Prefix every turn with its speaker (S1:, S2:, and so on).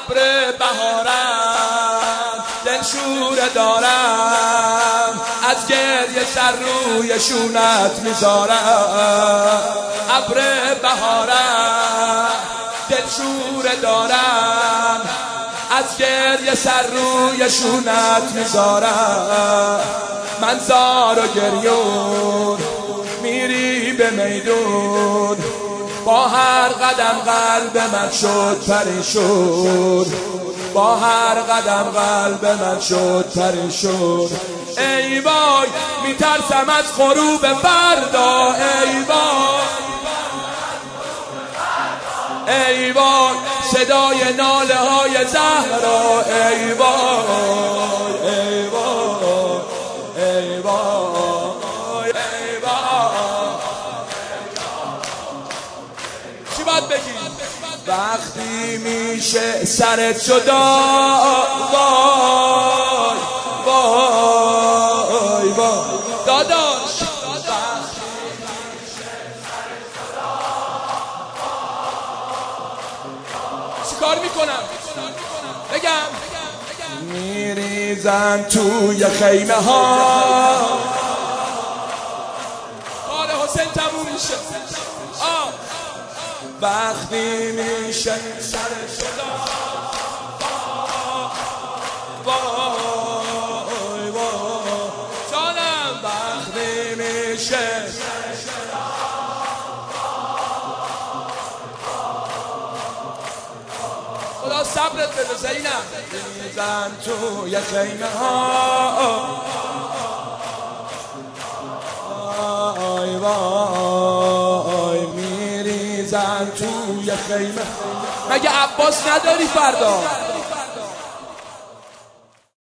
S1: ابر بهارم دلشوره دارم، از گریه سر روی شونت میذارم. ابر بهارم دلشوره دارم، از گریه سر روی شونت میذارم. من زار و گریون میری به میدون، با هر قدم قلب من شد پریشون، با هر قدم قلب من شد پریشون. ای وای میترسم از غروب فردا، ای وای ای وای صدای ناله های زهرا، ای وای ای وای ای وای ای وای. چی باید بگی؟ وقتی میشه سرت جدا، وای وای وای داداش. کار میکنم بگم میریزن توی خیمه ها، کار حسین تموم میشه. وقتی میشه سر شدا، وای وای جانم. وقتی میشه خدا صبرت بده زینب. میزن توی خیمه ها، وای وای میریزن توی خیمه. مگه عباس نداری فردا؟